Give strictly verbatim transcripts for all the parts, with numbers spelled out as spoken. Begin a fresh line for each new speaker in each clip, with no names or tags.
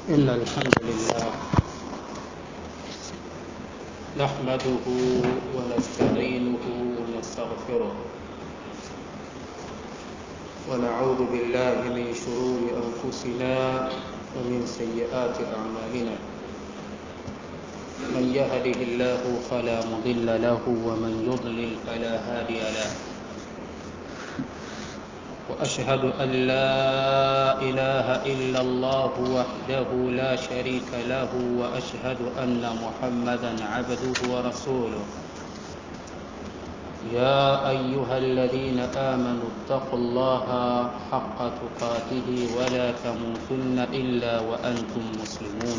إن الحمد لله نحمده ونستعينه ونستغفره ونعوذ بالله من شرور أنفسنا ومن سيئات أعمالنا من يهده الله فلا مضل له ومن يضلل فلا هادي له وأشهد أن لا إله إلا الله وحده لا شريك له وأشهد أن محمدا عبده ورسوله يا أيها الذين آمنوا اتقوا الله حق تقاته ولا تموتن إلا وأنتم مسلمون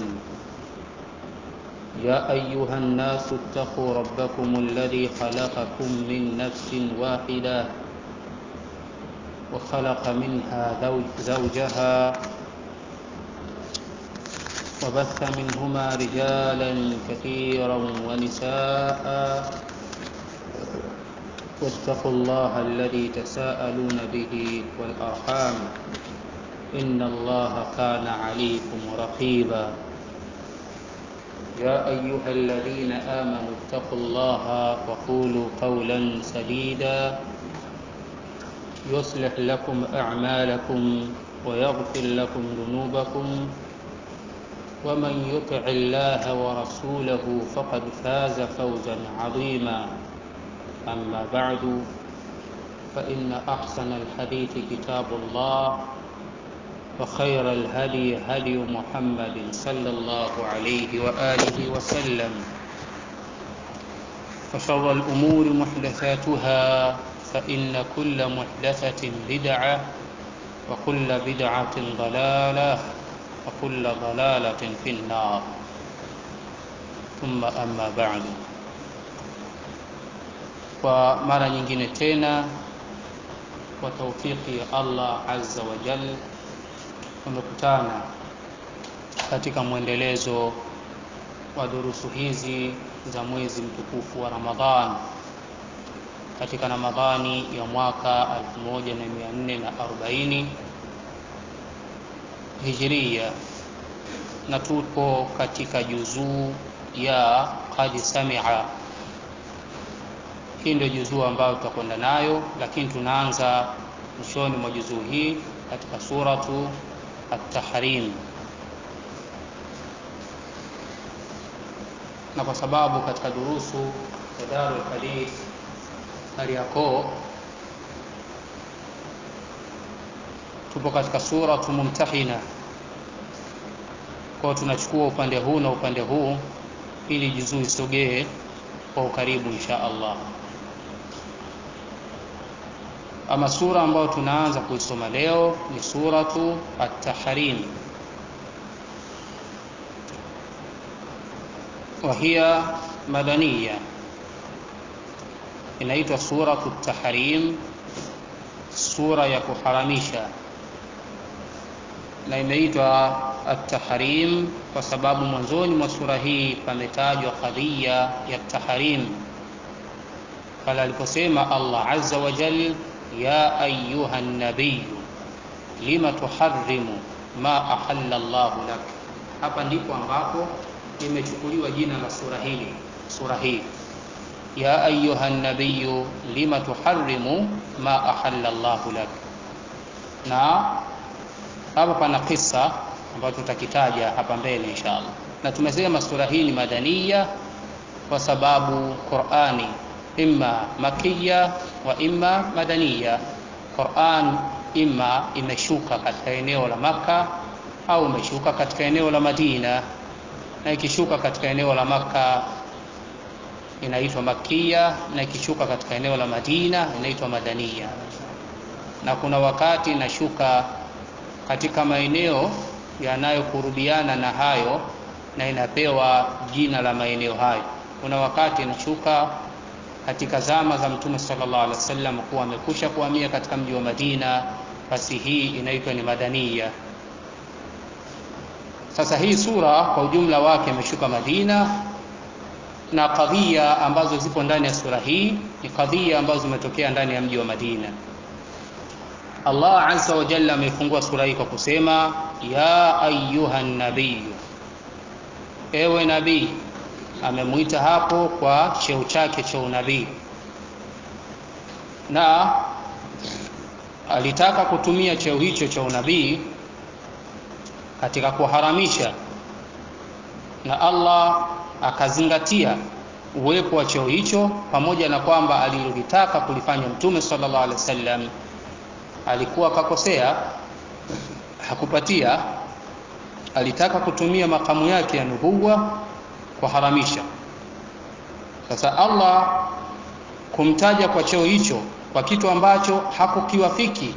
يا أيها الناس اتقوا ربكم الذي خلقكم من نفس واحدة وخلق منها زوجها وبث منهما رجالا كثيرا ونساء واتقوا الله الذي تساءلون به والأرحام إن الله كان عليكم رقيبا يا أيها الذين آمنوا اتقوا الله وقولوا قولا سديدا يصلح لكم أعمالكم ويغفر لكم ذنوبكم ومن يطع الله ورسوله فقد فاز فوزا عظيما أما بعد فإن أحسن الحديث كتاب الله وخير الهدي هدي محمد صلى الله عليه وآله وسلم وشر الأمور محدثاتها فإن كل محدثة بدعة وكل بدعة ضلالة وكل ضلالة في النار ثم أما بعد. Kwa mara nyingine tena kwa taufiki ya Allah azza wa jalla tumekutana katika mwendelezo wa durusu hizi za mwezi mtukufu wa Ramadhan katika Ramadhani ya mwaka elfu moja na mia nne na arobaini Hijria, na tupo katika juzuu ya qad sami'a. Hii ndio juzuu ambayo tutakwenda nayo, lakini tunaanza mwishoni mwa juzuu hii katika suratu at-Tahrim, na kwa sababu katika durusu ya Darul Hadith Kariakoo tupo katika suratu Mumtahina, kwa tunachukua upande huu na upande huu ili juzuu isogee kwa ukaribu insha Allah. Ama sura ambayo tunaanza kuisoma leo ni suratu at-Tahrim, wa hiya madaniya. Inaitwa suratu at-Tahrim, sura ya kuharamisha, na imeitwa at-Tahrim kwa sababu mwanzoni mwa sura hii pametajwa kadhia ya tahrim, pale aliposema Allah azza wa jalla ya ayyuha an-nabiy lima tuharrimu ma ahalla Allah lak. Hapa ndipo ambapo limechukuliwa jina la sura hili, sura hii ya ayyuha an-nabiy lima tuharrimu ma ahalla Allah lak. Na hapa pana kisa ambacho tutakitaja hapa mbele inshallah. Na tumesema sura hii ni madaniya kwa sababu Qur'ani imma makiyya wa imma madaniya. Qur'an imma imeshuka katika eneo la Makka au imeshuka katika eneo la Madina, na ikishuka katika eneo la Makka inaitwa makiyya, na ikishuka katika eneo la Madina inaitwa madaniya. Na kuna wakati inashuka katika maeneo yanayokurubiana na hayo na inapewa jina la maeneo hayo. Kuna wakati inashuka katika zama za Mtume sallallahu alaihi wasallam kuwa amekusha kuhamia katika mji wa Madina, basi hii inaitwa ni madaniya. Sasa hii sura kwa ujumla wake imeshuka Madina, na kadhia ambazo zipo ndani ya sura hii ni kadhia ambazo zimetokea ndani ya mji wa Madina. Allah azza wa jalla amefungua sura hii kwa kusema ya ayyuhan nabiy, ewe nabii. Amemuita hapo kwa cheo chake cha unabii, na alitaka kutumia cheo hicho cha unabii katika kuharamisha, na Allah akazingatia uwepo wa cheo hicho, pamoja na kwamba alilotaka kulifanya Mtume sallallahu alaihi wasallam alikuwa kakosea, hakupatia. Alitaka kutumia makamu yake ya nubuwa kuharamisha. Sasa Allah kumtaja kwa cheo hicho kwa kitu ambacho hakukiwafiki,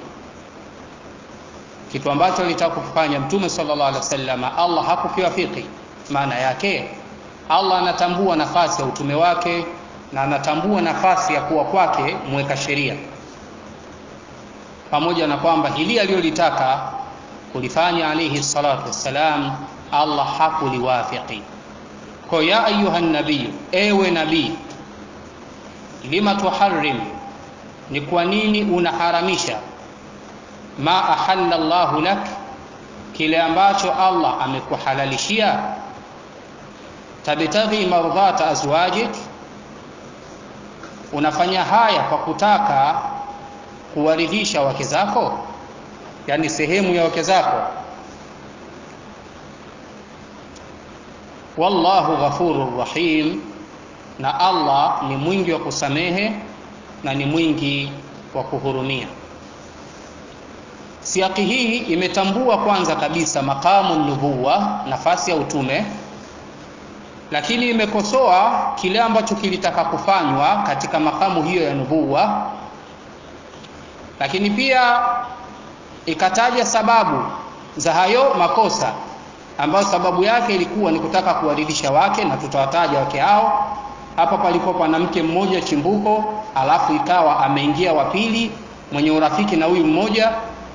kitu ambacho alitaka kufanya Mtume sallallahu alaihi wasallam, Allah hakukiwafiki. Maana yake Allah anatambua nafasi ya utume wake na anatambua nafasi ya kuwa kwake mweka sheria, pamoja na kwamba hili aliyolitaka kulifanya alayhi salatu wassalam Allah hakuliwafiki. Kwa ya ayuhan nabii, ewe nabii, lima tuharrim, ni kwa nini unaharamisha, ma ahalla Allahu lak, kile ambacho Allah amekuhalalishia, tabtaghi mardhata azwajik, unafanya haya kwa kutaka kuwaridhisha wake zako, yani sehemu ya wake zako. Wallahu ghafurur rahim, na Allah ni mwingi wa kusamehe na ni mwingi wa kuhurumia. Siaki hii imetambua kwanza kabisa makamu nubuwa, nafasi ya utume, lakini imekosoa kile ambacho kilitaka kufanywa katika makamu hiyo ya nubuwa, lakini pia ikataja sababu za hayo makosa, ambayo sababu yake ilikuwa ni kutaka kuwaridhisha wake, na tutawataja wake hao. Hapa palikuwa pana mke mmoja chimbuko, alafu ikawa ameingia wa pili mwenye urafiki na huyu mmoja,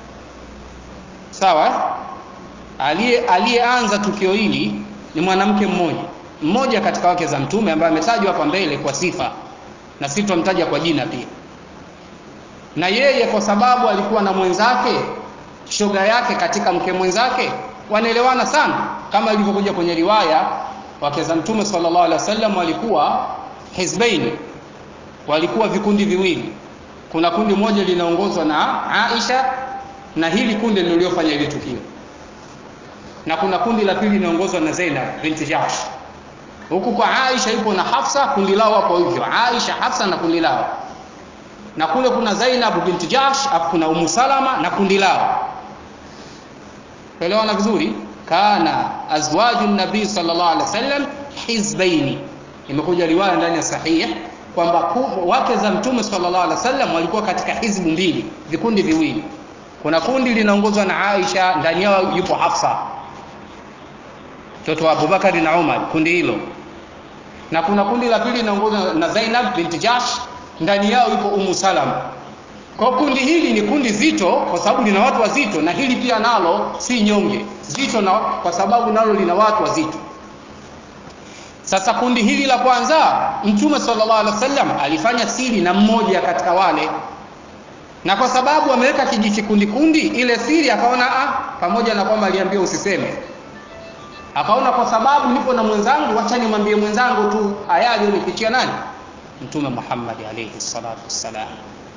sawa. Aliye aliyeanza tukio hili ni mwanamke mmoja mmoja katika wake za Mtume, ambaye ametajwa hapa mbele kwa sifa, na sisi tumtaja kwa jina pia. Na yeye kwa sababu alikuwa na mwenzake, shoga yake katika mke mwenzake, wanaelewana sana, kama ilivyokuja kwenye riwaya, wake za Mtume sallallahu alaihi wasallam walikuwa hizbaini, walikuwa vikundi viwili. Kuna kundi moja linaongozwa na Aisha, na hili kundi ndio liliofanya ile tukio, na kuna kundi la pili linaongozwa na Zainab binti Jahsh. Huku kwa Aisha yupo na Hafsa, kundi lao hapo hivyo, Aisha, Hafsa na kundi lao, na kule kuna Zainab binti Jahsh, hapo kuna Ummu Salama na kundi lao. Elewana vizuri. Kana azwajun nabii sallallahu alaihi wasallam hizbaini, imekuja riwaya ndani ya sahih kwamba wake za Mtume sallallahu alaihi wasallam walikuwa katika hizbu mbili, vikundi viwili. Kuna kundi linaongozwa na Aisha, ndani yao yupo Hafsa mtoto wa Abu Bakari na Umar, kundi hilo. Na kuna kundi la pili linaongozwa na Zainab binti Jahsh, ndani yao yupo Ummu Salama. Kwa kundi hili ni kundi zito kwa sababu lina watu wazito, na hili pia nalo si nyonge, zito na kwa sababu nalo lina watu wazito. Sasa kundi hili la kwanza Mtume sallallahu alaihi wasallam alifanya siri na mmoja katika wale, na kwa sababu ameweka kijiji kundi kundi, ile siri akaona ah, pamoja na kwamba aliambiwa usiseme, akaona kwa sababu nipo na mwenzangu, acha nimwambie mwenzangu tu aya aliyonifichia nani, Mtume Muhammad alayhi salatu wassalam.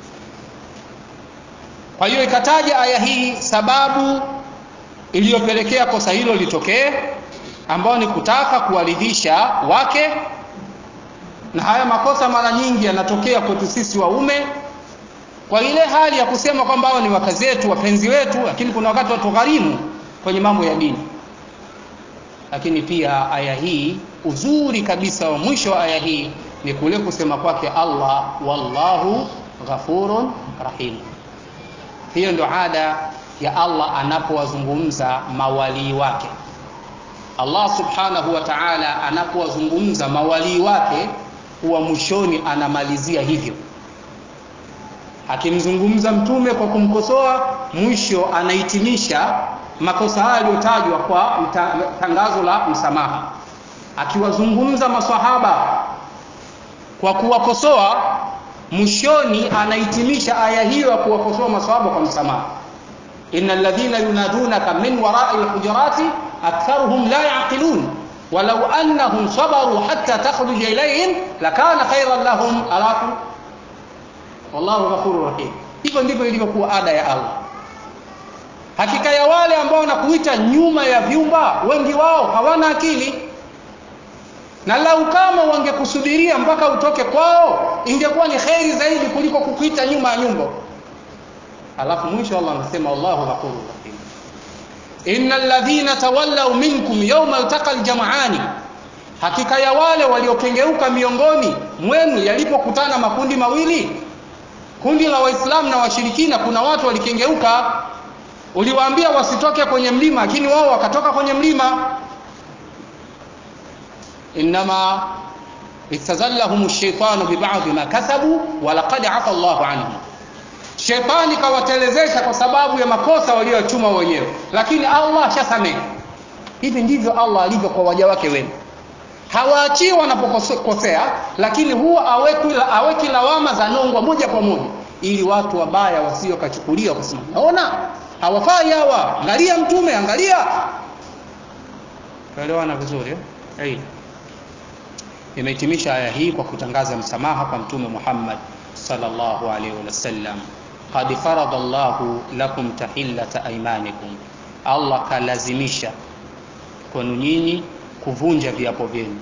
Kwa hiyo ikataja aya hii sababu iliyopelekea kosa hilo litokee, ambao ni kutaka kuwaridhisha wake. Na haya makosa mara nyingi yanatokea kwetu sisi waume, kwa ile hali ya kusema kwamba hao ni wake zetu, wapenzi wetu, lakini kuna wakati watu gharimu kwenye mambo ya dini. Lakini pia aya hii, uzuri kabisa wa mwisho wa aya hii ni kule kusema kwake Allah, wallahu ghafurun rahim. Hiyo ndio ada ya Allah anapowazungumza mawali wake. Allah subhanahu wa ta'ala anapowazungumza mawali wake, huwa mwishoni anamalizia hivyo. Akimzungumza mtume kwa kumkosoa, mwisho anahitimisha makosa hayo yaliyotajwa kwa tangazo la msamaha. Akiwazungumza maswahaba kwa kuwakosoa, mwishoni anahitimisha aya hiyo ya kuwakosoa maswahaba kwa msamaha. innal ladhina yunadunaka min wara'i al-hujurati aktharuhum la ya'qilun walau annahum sabaru hatta takhruja ilayhim lakana khayran lahum alafu wallahu ghafurur rahim. Hivyo ndivyo ilivyokuwa ada ya Allah. Hakika ya wale ambao wanakuita nyuma ya vyumba, wengi wao hawana akili, na lau kama wangekusubiria mpaka utoke kwao ingekuwa ni khairi zaidi kuliko kukuita nyuma ya nyumba. Alafu mwisho Allah anasema Allahu ghafurur rahim. innal ladhina tawallaw minkum yawma altaqal jam'ani, hakika ya wale waliokengeuka miongoni mwenu yalipokutana makundi mawili, kundi la Waislamu na washirikina. Kuna watu walikengeuka, uliwaambia wasitoke kwenye mlima lakini wao wakatoka kwenye mlima. inma istazallahum ash-shaytanu bi ba'd ma kasabu wa laqad 'afa Allahu anhum, shetani kawatelezesha kwa sababu ya makosa waliochuma wenyewe, lakini Allah shasamehe. Hivi ndivyo Allah alivyo kwa waja wake wema. Hawaachii wanapokosea, lakini huwa aweki aweki lawama za nongwa moja kwa moja ili watu wabaya wasio kachukulia kusema naona hawafai hawa, angalia mtume, angalia. Tuelewana vizuri eh? Hey. Imehitimisha aya hii kwa kutangaza msamaha kwa mtume Muhammad sallallahu alaihi wasallam. qad farada Allahu lakum tahillata aymanikum, Allah kalazimisha kwenu nyinyi kuvunja viapo vyenu.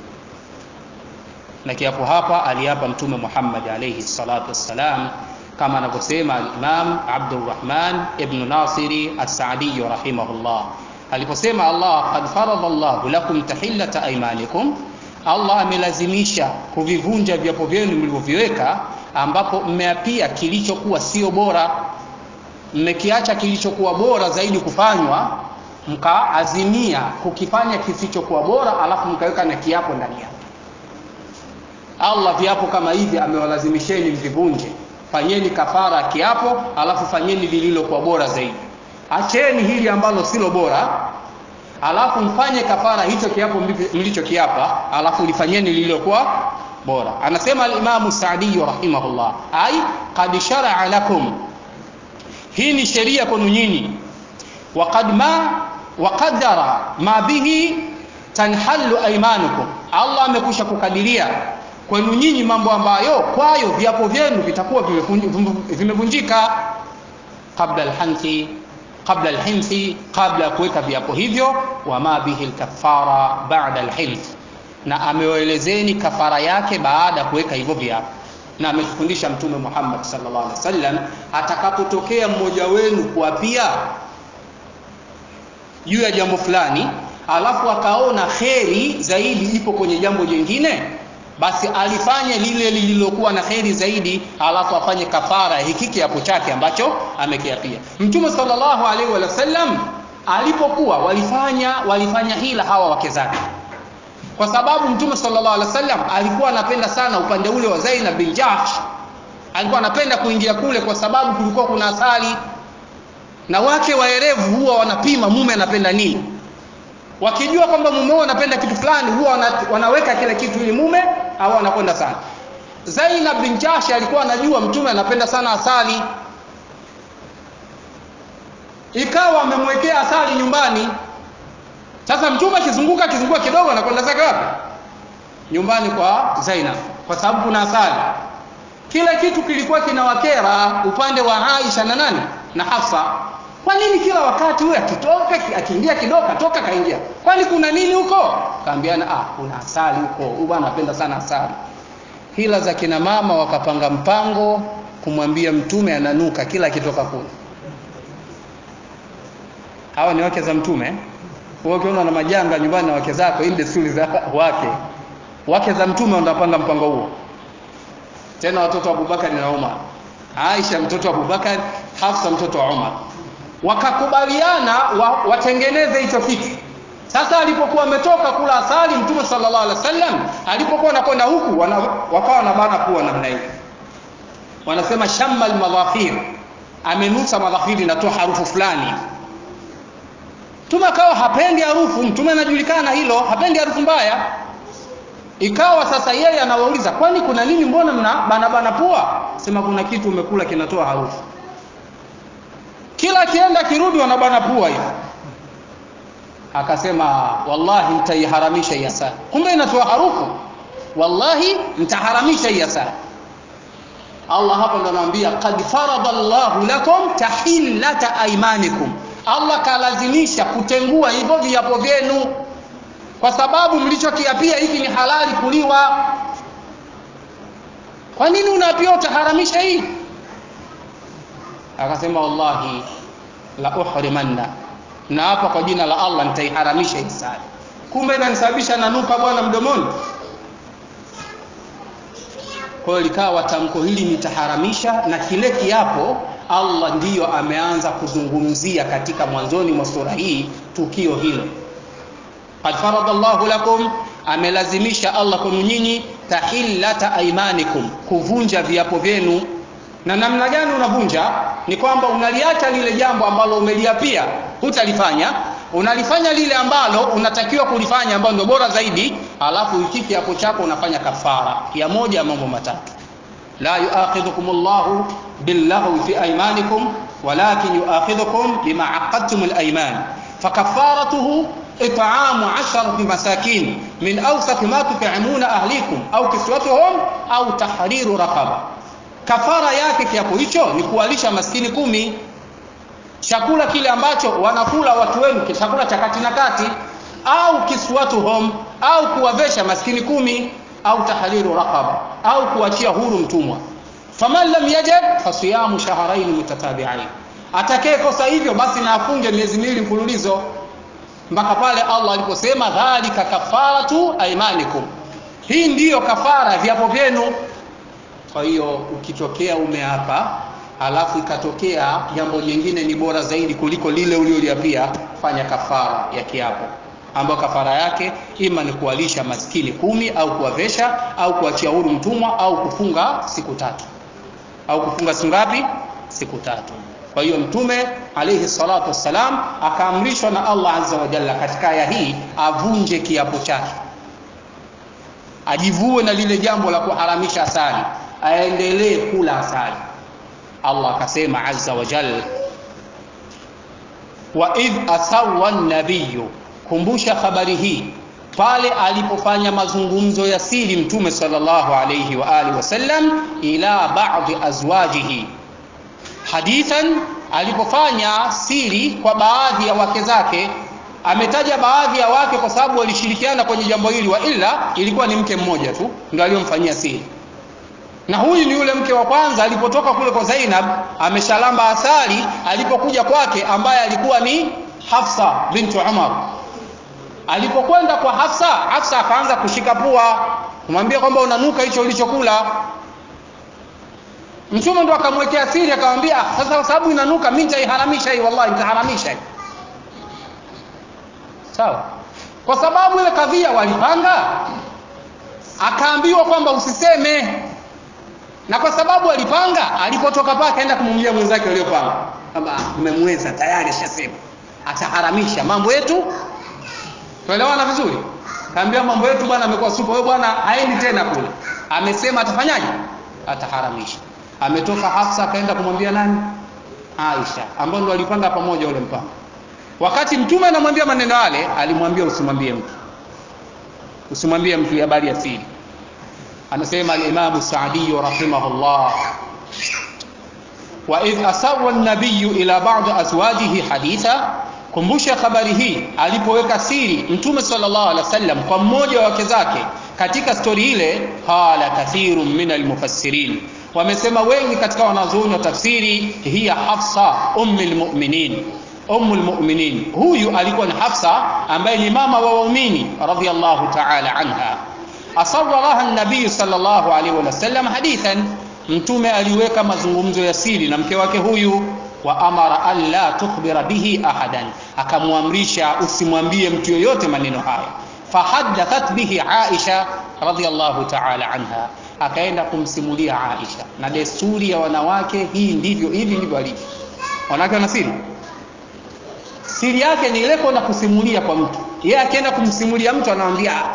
Na kiapo hapa aliapa mtume Muhammad alayhi salatu wassalam kama anavyosema al-Imam Abdurrahman ibn Nasiri as-Sa'di rahimahullah aliposema Allah qad farada Allahu lakum tahillata aymanikum, Allah amelazimisha kuvivunja viapo vyenu mlivyoviweka, ambapo mmeapia kilichokuwa sio bora, mmekiacha kilichokuwa bora zaidi kufanywa, mkaazimia kukifanya kisichokuwa bora, alafu mkaweka na kiapo ndani yake. Allah viapo kama hivi amewalazimisheni mvivunje. Fanyeni kafara kiapo, alafu fanyeni lililokuwa bora zaidi. Acheni hili ambalo silo bora, alafu mfanye kafara hicho kiapo mlicho kiapa, alafu lifanyeni lililokuwa bora. Anasema al-Imam Sa'di rahimahullah, ai qad shar'a lakum, hii ni sheria kwenu nyinyi, waqad ma waqadara ma bihi tanhallu aymanukum, Allah amekusha kukadiria kwenu nyinyi mambo ambayo kwayo viapo vyenu vitakuwa vimevunjika, kabla al-hanthi kabla al-hinthi, kabla kuweka viapo hivyo, wa ma bihi al-kaffara ba'da al-hinth, na amewaelezeni kafara yake baada kuweka hivyo viapo. Na ametufundisha mtume Muhammad sallallahu alaihi wasallam, atakapotokea mmoja wenu kuapia juu ya jambo fulani, alafu akaona kheri zaidi ipo kwenye jambo jingine, basi alifanye lile lililokuwa na kheri zaidi, alafu afanye kafara hiki kiapo chake ambacho amekiapia. Mtume sallallahu alaihi wasallam alipokuwa walifanya walifanya hila hawa wake zake, kwa sababu mtume sallallahu alaihi wasallam alikuwa anapenda sana upande ule wa Zainab bin Jahsh, alikuwa anapenda kuingia kule kwa sababu kulikuwa kuna asali, na wake waerevu huwa wanapima mume anapenda nini. Wakijua kwamba mume wao anapenda kitu fulani, huwa wanaweka kile kitu ili mume au anakwenda sana. Zainab bin Jahsh alikuwa anajua mtume anapenda sana asali, ikawa amemwekea asali nyumbani. Sasa mtume akizunguka akizunguka kidogo anakwenda zake wapi? Nyumbani kwa Zainab, kwa sababu kuna asali. Kile kitu kilikuwa kinawakera upande wa Aisha na nani na Hafsa. Kwa nini kila wakati huyu akitoka akiingia kidogo atoka kaingia? Kwani kuna nini huko? Kaambiana ah, kuna asali huko. Huyu bwana anapenda sana asali. Hila za kina mama wakapanga mpango kumwambia mtume ananuka kila kitoka kule. Hawa ni wake za mtume. Wewe ukiona na majanga nyumbani na wake zako, hii ndio siri za wake. Wake za mtume wanapanga mpango huo. Tena watoto wa Abubakar na Umar. Aisha mtoto wa Abubakar, Hafsa mtoto wa Umar. Wakakubaliana wa, watengeneze hicho kitu. Sasa alipokuwa ametoka kula asali mtume sallallahu alaihi wasallam, alipokuwa anakwenda huku wana, wakawa na bana kuwa namna hiyo. Wanasema shammal madhafir, amenusa madhafiri inatoa harufu fulani. Mtume akawa hapendi harufu, mtume anajulikana hilo, hapendi harufu mbaya. Ikawa sasa yeye anawauliza, kwani kuna nini, mbona mna bana bana pua? Sema kuna kitu umekula kinatoa harufu. Kila kienda kirudi wanabana pua hivi. Akasema wallahi mtaiharamisha hii asali. Kumbe inatoa harufu. Wallahi mtaharamisha hii asali. Allah hapa ndo anawaambia qad faradallahu lakum tahillata aymanikum. Allah kalazimisha kutengua hivyo viapo vyenu kwa sababu mlichokiapia hiki ni halali kuliwa. Kwa nini unaapia utaharamisha hii? Akasema wallahi la uhrimanna, na hapa kwa jina la Allah nitaiharamisha hii asali. Kumbe inanisababisha nanuka bwana mdomoni. Kwa hiyo likawa tamko hili nitaharamisha, na kile kiapo Allah ndiyo ameanza kuzungumzia katika mwanzoni mwa sura hii tukio hilo. Qad faradallahu lakum, amelazimisha Allah kwa nyinyi tahillata aymanikum, kuvunja viapo vyenu. Na namna gani unavunja? Ni kwamba unaliacha lile jambo ambalo umeliapia hutalifanya, unalifanya lile ambalo unatakiwa kulifanya ambalo ndio bora zaidi, alafu ikiki hapo chako unafanya kafara ya moja ya mambo matatu. La yu'akhidhukumullahu billaghwi fi aymanikum walakin yu'akhidhukum bima aqadtumul ayman, fakafaratuhu it'amu asharati masakin min awsat ma tut'imuna ahlikum au kiswatuhum au tahriru raqaba. Kafara yake kiapo hicho ni kuwalisha maskini kumi, chakula kile ambacho wanakula watu wenu, chakula cha kati na kati, au kiswatuhum, au kuwavesha maskini kumi, au tahriru raqaba, au kuachia huru mtumwa. Faman lam yajid fasiyamu shahrayn mutatabi'ain, atakaye kosa hivyo basi na afunge miezi miwili mfululizo, mpaka pale Allah aliposema dhalika kafaratu aymanikum, hii ndiyo kafara viapo vyenu. Kwa hiyo ukitokea umeapa alafu ikatokea jambo jingine ni bora zaidi kuliko lile ulioliapia, fanya kafara ya kiapo, ambayo kafara yake ima ni kuwalisha maskini kumi, au kuwavesha, au kuachia huru mtumwa, au kufunga siku tatu, au kufunga siku ngapi? Siku tatu. Kwa hiyo Mtume alayhi salatu wassalam akaamrishwa na Allah azza wa jalla katika aya hii avunje kiapo chake, ajivue na lile jambo la kuharamisha asali, aendelee kula asali. Allah akasema azza wa jalla, wa idh asawwa an-nabiyyu, kumbusha habari hii pale alipofanya mazungumzo ya siri Mtume sallallahu alayhi wa alihi wasallam ila ba'dhi azwajihi hadithan, alipofanya siri kwa baadhi ya wake zake. Ametaja baadhi ya wake kwa sababu walishirikiana kwenye jambo hili, wa ila ilikuwa ni mke mmoja tu ndio aliyomfanyia siri. Na huyu ni yule mke wa kwanza alipotoka kule kwa Zainab, ameshalamba asali, alipokuja kwake ambaye alikuwa ni Hafsa binti Umar. Alipokwenda kwa Hafsa, Hafsa akaanza kushika pua, kumwambia kwamba unanuka hicho ulichokula. Mtume ndo akamwekea siri, akamwambia sasa kwa sababu inanuka mimi nitaiharamisha hii, wallahi nitaharamisha hii. Sawa? Kwa sababu ile kadhia walipanga, akaambiwa kwamba usiseme. Na kwa sababu alipanga, alipotoka pale akaenda kumwambia mwenzake waliopanga kwamba umemweza tayari, ashasema ataharamisha mambo yetu. Tuelewana vizuri? Kaambia mambo yetu bwana amekuwa super, wewe bwana haendi tena kule. Amesema atafanyaje? Ataharamisha. Ametoka Hafsa akaenda kumwambia nani? Aisha, ambao ndo walipanga pamoja ule mpango. Wakati Mtume anamwambia maneno yale, alimwambia usimwambie mtu. Usimwambie mtu habari ya siri. Anasema al-Imam Sa'di rahimahullah, wa idh asawwa an-nabiyyu ila ba'd azwajihi haditha, kumbusha habari hii alipoweka siri Mtume sallallahu alaihi wasallam kwa mmoja wa wake zake katika stori ile. Qala kathirun min al-mufassirin, wamesema wengi katika wanazuoni wa tafsiri, hiya Hafsa ummul mu'minin, ummul mu'minin. Huyu alikuwa ni Hafsa ambaye ni mama wa waumini radhiyallahu ta'ala anha. Asawwaraha an-nabiy sallallahu alaihi wasallam hadithan, Mtume aliweka mazungumzo ya siri na mke wake huyu. Wa amara an la tukhbira bihi ahadan, akamwamrisha usimwambie mtu yoyote maneno haya. Fahaddathat bihi Aisha radhiyallahu ta'ala anha, akaenda kumsimulia Aisha. Na desturi ya wanawake hii ndivyo, hivi ndivyo alivyo wanawake. Wana siri, siri yake ni ile kwenda kusimulia kwa mtu. Yeye akienda kumsimulia mtu anamwambia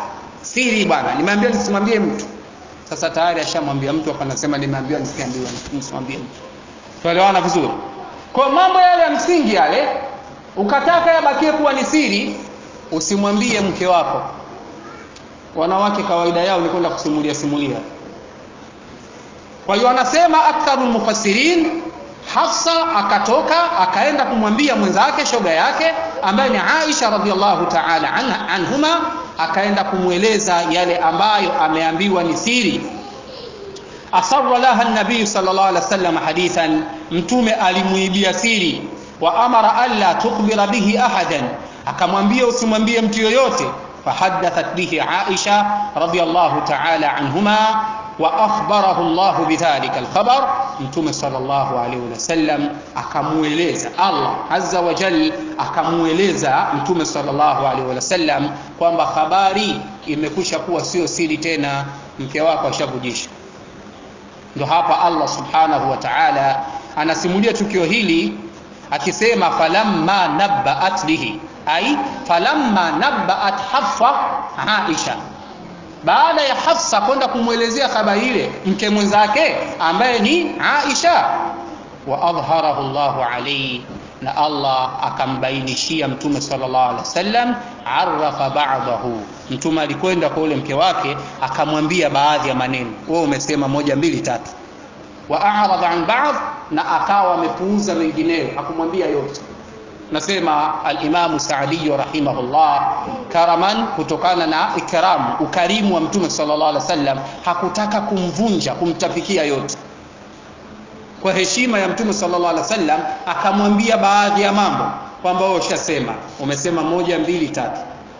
siri bwana, nimeambiwa nisimwambie mtu. Sasa tayari ashamwambia mtu, hapa anasema nimeambiwa nisiambiwe, nisimwambie mtu. Tuelewana vizuri? Kwa mambo yale ya msingi yale ukataka yabakie kuwa ni siri, usimwambie mke wako. Wanawake kawaida yao ni kwenda kusimulia simulia. Kwa hiyo anasema aktharul mufassirin, Hafsa akatoka akaenda kumwambia mwenzake shoga yake ambaye ni Aisha radhiallahu ta'ala anha, anhuma, akaenda kumweleza yale ambayo ameambiwa ni siri. Asarra laha an-nabii sallallahu alaihi wasallam hadithan, mtume alimuibia siri. Wa amara alla tukhbira bihi ahadan, akamwambia usimwambie mtu yoyote. Fahaddathat bihi Aisha radhiallahu ta'ala anhuma wa akhbarahu Allah bidhalika al-khabar. Mtume sallallahu alaihi wasallam akamueleza, Allah azza wa jalla akamueleza mtume sallallahu alaihi wasallam kwamba habari imekwisha kuwa sio siri tena, mke wako ashavujisha. Ndio hapa Allah subhanahu wa ta'ala anasimulia tukio hili akisema falamma nabba'at bihi, ai falamma nabba'at Hafsa Aisha, baada ya Hafsa kwenda kumwelezea habari ile mke mwenzake ambaye ni Aisha, wa adhharahu Allahu alayhi, na Allah akambainishia mtume sallallahu alaihi wasallam, arafa ba'dahu, mtume alikwenda kwa ule mke wake akamwambia baadhi ya maneno, wewe umesema moja mbili tatu, wa a'rada an ba'd, na akawa amepuuza mengineyo, hakumwambia yote. Nasema al-Imam Sa'di rahimahullah karaman, kutokana na ikramu ukarimu wa mtume sallallahu alaihi wasallam, hakutaka kumvunja kumtapikia yote. Kwa heshima ya mtume sallallahu alaihi wasallam akamwambia baadhi ya mambo kwamba wewe ushasema, umesema moja mbili tatu,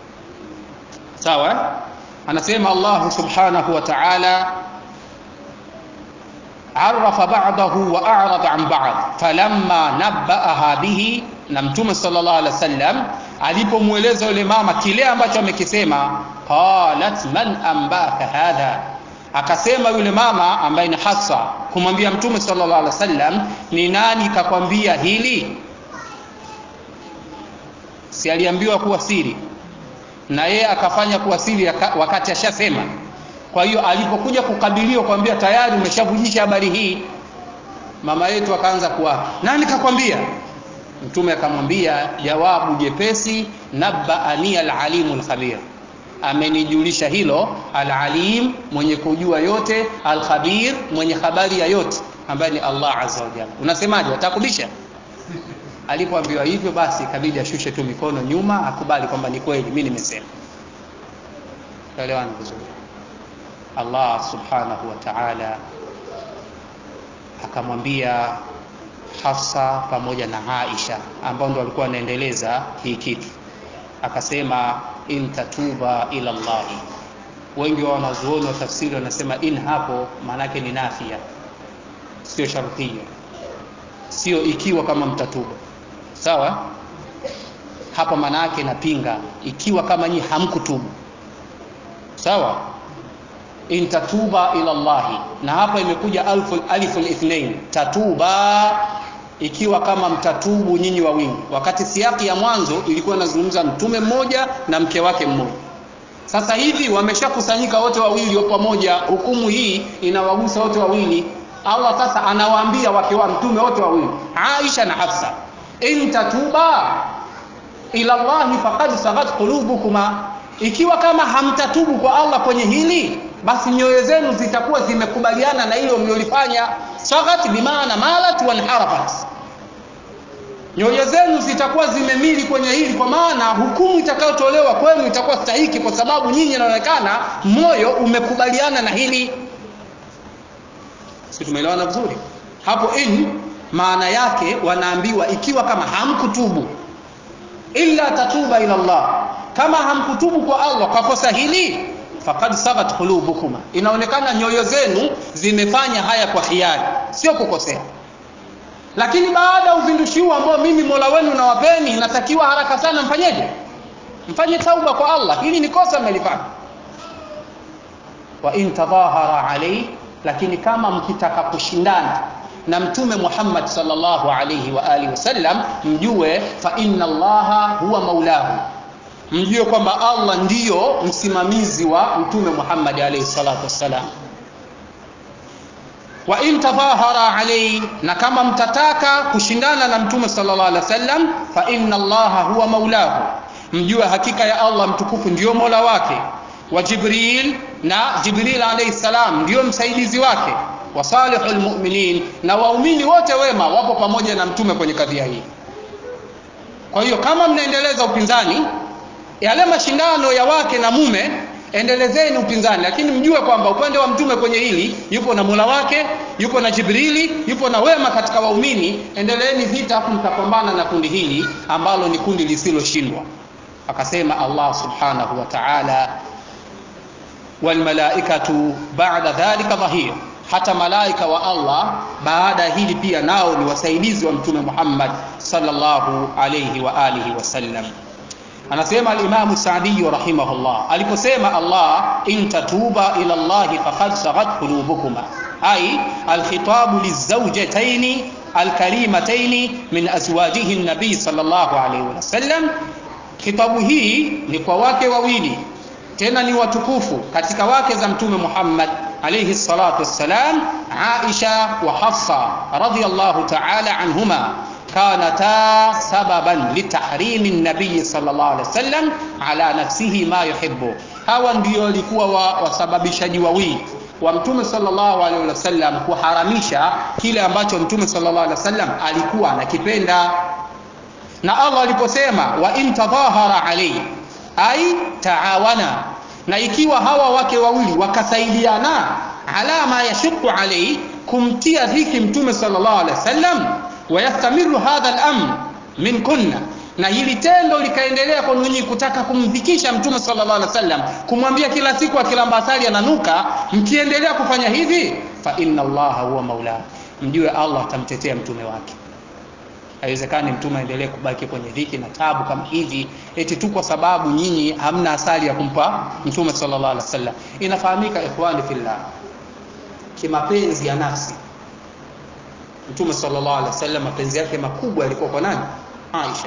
sawa. Anasema Allah subhanahu wa ta'ala arafa ba'dahu wa a'rada an ba'd falamma nabba'aha bihi, na mtume sallallahu alaihi wasallam alipomueleza yule mama kile ambacho amekisema, qalat man ambaka hadha, akasema yule mama ambaye ni Hafsa kumwambia mtume sallallahu alaihi wasallam, ni nani kakwambia hili? Si aliambiwa kuwa siri, na yeye akafanya kuwa siri wakati ashasema. Kwa hiyo alipokuja kukabiliwa kwambia tayari umeshavujisha habari hii, mama yetu akaanza kuwa, nani kakwambia? Mtume akamwambia jawabu jepesi, nabbaani al-alimul khabir, amenijulisha hilo al-alim, mwenye kujua yote, al-khabir, mwenye habari ya yote, ambaye ni Allah azza wa jalla. Unasemaje, atakubisha? Alipoambiwa hivyo basi ikabidi ashushe tu mikono nyuma, akubali kwamba ni kweli mimi nimesema. Elewana vizuri. Allah subhanahu wa ta'ala akamwambia Hafsa pamoja na Aisha ambao ndio walikuwa wanaendeleza hii kitu, akasema in tatuba ila Allah. Wengi wa wanazuoni wa tafsiri wanasema in hapo maana yake ni nafia, sio shartia, sio ikiwa kama mtatuba, sawa. Hapa maana yake napinga, ikiwa kama nyinyi hamkutubu, sawa. In tatuba ila Allah, na hapa imekuja aliful aliful ithnain, tatuba, ikiwa kama mtatubu nyinyi wawili, wakati siyaki ya mwanzo ilikuwa inazungumza mtume mmoja na mke wake mmoja. Sasa hivi wameshakusanyika wote wawili kwa pamoja, hukumu hii inawagusa wote wawili. Allah sasa anawaambia wake wa mtume wote wawili, Aisha na Hafsa, in tatuba ila Allah faqad sagat qulubukuma, ikiwa kama hamtatubu kwa Allah kwenye hili, basi nyoyo zenu zitakuwa zimekubaliana na hilo mliolifanya. Sagat bimaana malat wa inharafat, nyoyo zenu zitakuwa zimemili kwenye hili, kwa maana hukumu itakayotolewa kwenu itakuwa stahiki, kwa sababu nyinyi inaonekana moyo umekubaliana na hili. Sisi tumeelewana vizuri hapo. In maana yake wanaambiwa ikiwa kama hamkutubu, illa tatuba ila Allah, kama hamkutubu kwa Allah kwa kosa hili, faqad sagat qulubukuma, inaonekana nyoyo zenu zimefanya haya kwa hiari, sio kukosea. Lakini baada ya uzindushi huu ambao mimi Mola wenu nawapeni, inatakiwa haraka sana mfanyeje? Mfanye tauba kwa Allah, hili ni kosa mmelifanya. Wa in tadhahara alayhi, lakini kama mkitaka kushindana na mtume Muhammad sallallahu alayhi wa alihi wasallam, mjue fa inna Allaha huwa maulahu, mjue kwamba Allah ndiyo msimamizi wa mtume Muhammad alayhi salatu wassalam. Wa in tadhahara alayhi, na kama mtataka kushindana na mtume sallallahu alaihi wasallam, fa inna Allaha huwa maulahu, mjue hakika ya Allah mtukufu ndiyo mola wake, wa Jibril, na Jibril alayhi salam ndiyo msaidizi wake, wa salihul mu'minin, na waumini wote wema wapo pamoja na mtume kwenye kadhia hii. Kwa hiyo kama mnaendeleza upinzani, yale mashindano ya wake na mume, endelezeni upinzani, lakini mjue kwamba upande wa mtume kwenye hili yupo na Mola wake, yupo na Jibrili, yupo na wema katika waumini. Endeleeni vita, hapo mtapambana na kundi hili ambalo ni kundi lisiloshindwa. Akasema Allah subhanahu wa ta'ala, wal malaikatu ba'da dhalika dhahir, hata malaika wa Allah baada hili pia nao ni wasaidizi wa mtume Muhammad sallallahu alayhi wa alihi wasallam. Anasema al-Imam Sa'di rahimahullah aliposema Allah in tatuba ila Allah faqad saghat qulubukuma, ay al-khitabu liz-zawjatayn al-karimatayn min azwajihi an-nabi sallallahu alayhi wasallam. Kitabu hii ni kwa wake wawili tena ni watukufu katika wake za mtume Muhammad alayhi salatu wassalam, Aisha wa Hafsa radhiyallahu ta'ala anhuma, kanata sababan litahrimi an-nabiy sallallahu alayhi wasallam ala nafsihi ma yuhibbu. Hawa ndio walikuwa wasababishaji wawili wa mtume sallallahu alayhi wasallam kuharamisha kile ambacho mtume sallallahu alayhi wasallam alikuwa anakipenda. Na Allah aliposema wa in tadhahara alayhi, ai taawana, na ikiwa hawa wake wawili wakasaidiana ala ma yashqu alayhi, kumtia dhiki mtume sallallahu alayhi wasallam, wayastamiru hadha al-amr minkunna, na hili tendo likaendelea kwa nyinyi kutaka kumdhikisha mtume sallallahu alaihi wasallam, kumwambia kila siku akilamba asali ananuka, mkiendelea kufanya hivi, fa inna Allaha huwa maula, mjue Allah atamtetea mtume wake. Haiwezekani mtume aendelee kubaki kwenye dhiki na tabu kama hivi eti tu kwa sababu nyinyi hamna asali ya kumpa mtume sallallahu alaihi wasallam. Inafahamika ikhwani fillah, kimapenzi ya nafsi mtume sallallahu alaihi wasallam mapenzi yake makubwa yalikuwa kwa nani? Aisha.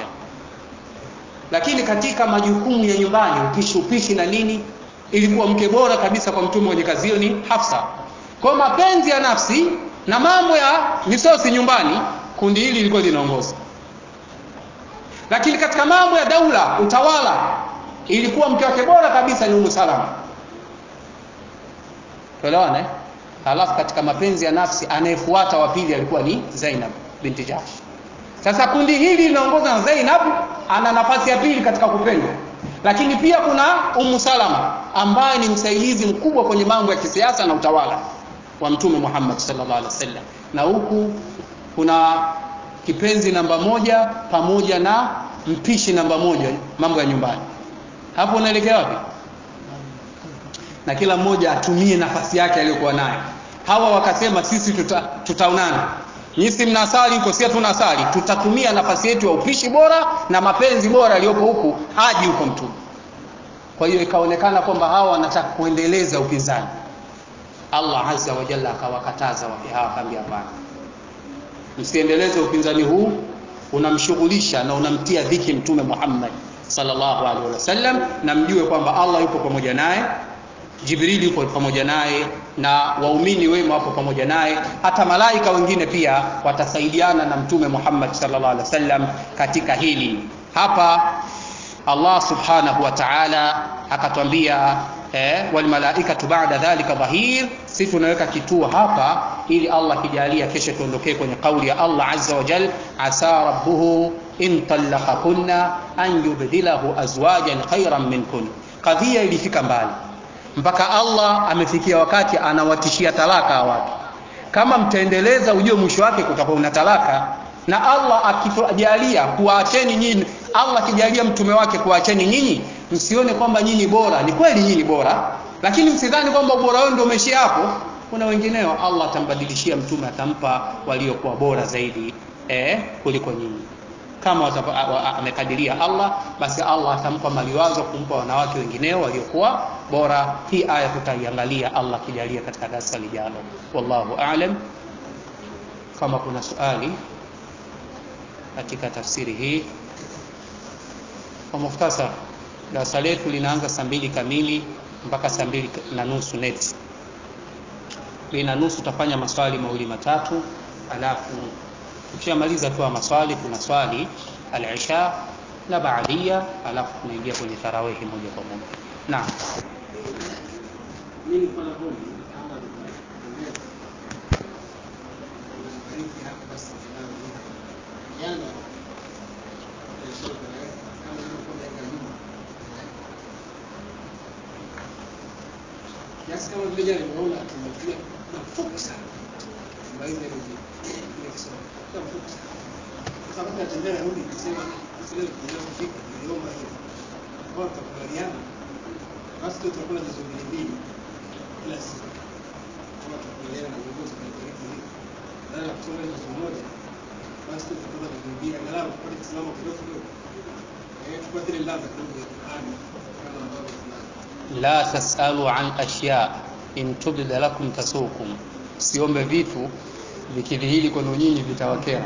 Lakini katika majukumu ya nyumbani, upishi upishi na nini, ilikuwa mke bora kabisa kwa mtume mwenye kazi hiyo ni Hafsa. Kwa mapenzi ya nafsi na mambo ya misosi nyumbani, kundi hili lilikuwa linaongoza. Lakini katika mambo ya daula, utawala, ilikuwa mke wake bora kabisa ni Ummu Salama. Tuelewane? Halafu katika mapenzi ya nafsi anayefuata wa pili alikuwa ni Zainab binti Jahsh. Sasa kundi hili linaongozwa na Zainab, ana nafasi ya pili katika kupendwa. Lakini pia kuna Ummu Salama ambaye ni msaidizi mkubwa kwenye mambo ya kisiasa na utawala wa mtume Muhammad sallallahu alaihi wasallam. Na huku kuna kipenzi namba moja pamoja na mpishi namba moja mambo ya nyumbani. Hapo unaelekea wapi? Na kila mmoja atumie nafasi yake aliyokuwa nayo. Hawa wakasema sisi tuta, tutaonana. Nyinyi mnasali huko, sisi tunasali. Tutatumia nafasi yetu ya upishi bora na mapenzi bora yaliyopo huku haji huko mtume. Kwa hiyo ikaonekana kwamba hawa wanataka kuendeleza upinzani. Allah azza wa jalla akawakataza wake hawa, akamwambia hapana, msiendeleze upinzani huu, unamshughulisha na unamtia dhiki mtume Muhammad sallallahu alaihi wasallam, na mjue kwamba Allah yupo pamoja naye, Jibril yupo pamoja naye, na waumini wema wapo pamoja naye, hata malaika wengine pia watasaidiana na mtume Muhammad sallallahu alaihi wasallam katika hili. Hapa Allah subhanahu wa ta'ala akatwambia eh, wal malaikatu ba'da dhalika dhahir. Sisi tunaweka kituo hapa ili Allah kijalia kesho tuondokee kwenye kauli ya Allah azza wa jalla, asa rabbuhu in talaqakunna an yubdilahu azwajan khayran minkun. Kadhia ilifika mbali mpaka Allah amefikia wakati anawatishia talaka watu. Kama mtaendeleza ujue mwisho wake kutakuwa una talaka. Na Allah akijalia kuacheni nyinyi, Allah akijalia mtume wake kuacheni nyinyi, msione kwamba nyinyi bora. Ni kweli nyinyi bora, lakini msidhani kwamba ubora wao ndio umeshia hapo. Kuna wengineo Allah atambadilishia mtume, atampa waliokuwa bora zaidi eh kuliko nyinyi. Kama amekadiria Allah, basi Allah atampa maliwazo kumpa wanawake wengineo waliokuwa bora. Hii aya tutaiangalia Allah kijalia katika darasa lijalo. Wallahu a'lam. Kama kuna swali katika tafsiri hii kwa mukhtasar Darasa letu linaanza saa mbili kamili mpaka saa mbili na nusu net. Lina nusu tutafanya maswali mawili matatu, alafu tukishamaliza tu maswali tuna swali al-isha na baadia, alafu tunaingia kwenye tarawih moja kwa moja. Naam. Mimi kwa naomba kama tunaongeza bariki hapa basi jana kama nilivyokuwa karibu kiasi kama vile jana nimeona tumefikia mafupi sana ambayo ile ile kusoma kama mafupi sana sasa kama natembea rudi kusema sile tunafika niliomba hiyo kwa tukubaliana basi tutakuwa na zungumzo mbili kila siku kama tukubaliana na viongozi wa taifa hili na kusoma hizo moja basi tutakuwa na zungumzo mbili angalau kwa kisimamo kidogo kidogo eh tupate ile ladha kidogo ya Qur'ani kama ambavyo la tasalu an ashya in tubda lakum tasukum, siombe vitu vikidhihiri kwenu nyinyi vitawakera.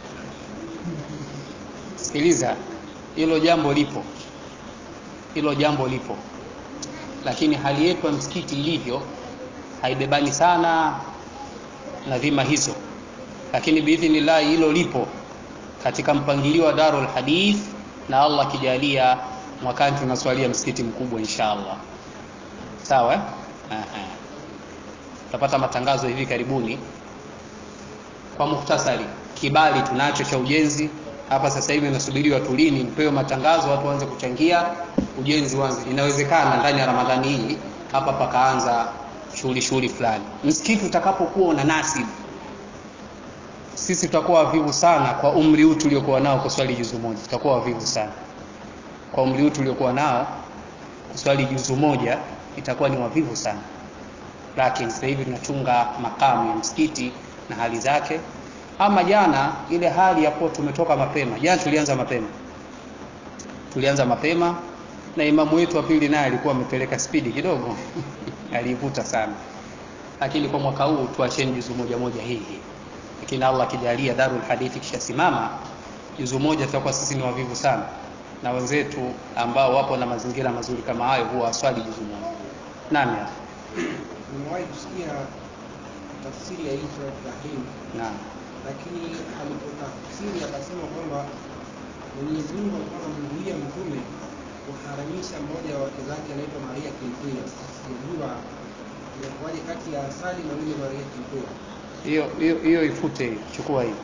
Sikiliza, hilo jambo lipo, hilo jambo lipo, lakini hali yetu ya msikiti ilivyo haibebani sana na dhima hizo, lakini biidhnillah hilo lipo katika mpangilio wa Darul Hadith, na Allah kijalia mwakani tunaswalia msikiti mkubwa inshallah. Sawa eh? Aha. Tutapata matangazo hivi karibuni. Kwa mukhtasari, kibali tunacho cha ujenzi hapa sasa hivi, nasubiriwa tulini mpewe matangazo, watu waanze kuchangia ujenzi wanze. Inawezekana ndani ya Ramadhani hii hapa pakaanza shughuli shughuli fulani. Msikiti utakapokuwa una nasibu, sisi tutakuwa wavivu sana kwa umri huu tuliokuwa nao kuswali juzu moja. Tutakuwa wavivu sana kwa umri huu tuliokuwa nao kuswali juzu moja, itakuwa ni wavivu sana. Lakini sasa hivi tunachunga makamu ya msikiti na hali zake. Ama jana ile hali yapo tumetoka mapema. Jana tulianza mapema. Tulianza mapema na imamu wetu wa pili naye alikuwa amepeleka spidi kidogo. Alivuta sana. Lakini kwa mwaka huu tuacheni juzu moja moja hii hii. Lakini Allah kijalia Darul Hadithi kishasimama, juzu moja tutakuwa sisi ni wavivu sana. Na wenzetu ambao wapo na mazingira mazuri kama hayo huwa swali juzu moja. Nani hapa?
Nimewahi kusikia tafsiri ya hii sura Ibrahim.
Naam.
Lakini alipotafsiri akasema kwamba Mwenyezi Mungu alikuwa anamwambia mtume kuharamisha mmoja wa wake zake anaitwa Maria Kilpia. Sijua inakuwaje kati ya Asali na yule Maria Kilpia.
Hiyo hiyo hiyo ifute, chukua hii.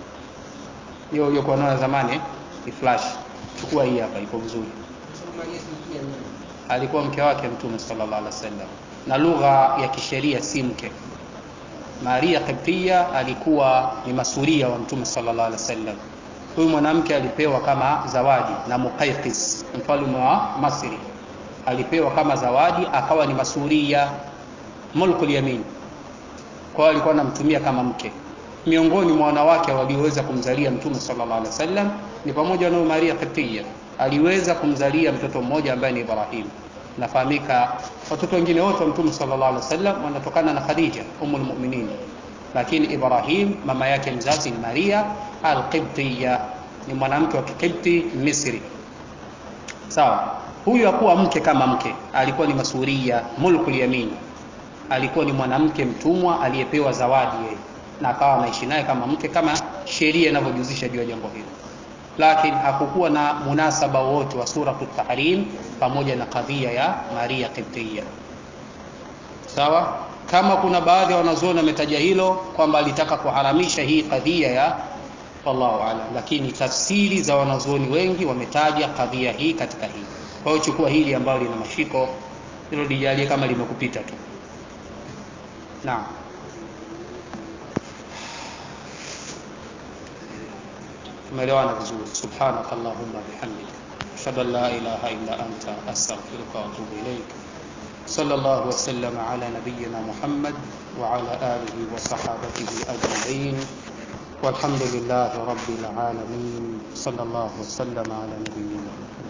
Hiyo hiyo kwa nayo zamani ni flash. Chukua hii hapa, iko vizuri.
Maria Kilpia ni
alikuwa mke wake Mtume sallallahu alaihi wasallam, na lugha ya kisheria si mke. Maria Qibtiyya alikuwa ni masuria wa Mtume sallallahu alaihi wasallam. Huyu mwanamke alipewa kama zawadi na Muqayqis, mfalme wa Masri. Alipewa kama zawadi, akawa ni masuria, mulkul yamin. Kwa hiyo alikuwa anamtumia kama mke. Miongoni mwa wanawake walioweza kumzalia Mtume sallallahu alaihi wasallam ni pamoja na Maria Qibtiyya. Aliweza kumzalia mtoto mmoja ambaye ni Ibrahim. Nafahamika watoto wengine wote wa Mtume sallallahu alaihi wasallam wanatokana na Khadija umul mu'minin, lakini Ibrahim mama yake mzazi ni Maria al-Qibtiyya, ni mwanamke wa Kikibti Misri. Sawa, huyu hakuwa mke kama mke, alikuwa ni masuria, mulkul yamin. Alikuwa ni mwanamke mtumwa aliyepewa zawadi yeye, na akawa anaishi naye kama mke, kama sheria inavyojuzisha juu ya jambo hilo. Lakini hakukuwa na munasaba wote wa sura at-Tahrim pamoja na kadhia ya Maria Qibtiyya. Sawa, kama kuna baadhi ya wanazuoni wametaja hilo kwamba alitaka kuharamisha hii kadhia ya wallahu a'lam, lakini tafsiri za wanazuoni wengi wametaja kadhia hii katika hii. Kwa hiyo chukua hili ambalo lina mashiko, hilo lijalie kama limekupita tu. Naam. Tumeelewana vizuri. Subhanakallahumma bihamdika ashhadu an la ilaha illa anta astaghfiruka wa atubu ilaik. Sallallahu wa sallama ala nabiyyina Muhammad wa ala alihi wa sahbihi ajma'in. Walhamdulillahi rabbil alamin. Sallallahu wa sallama ala nabiyyina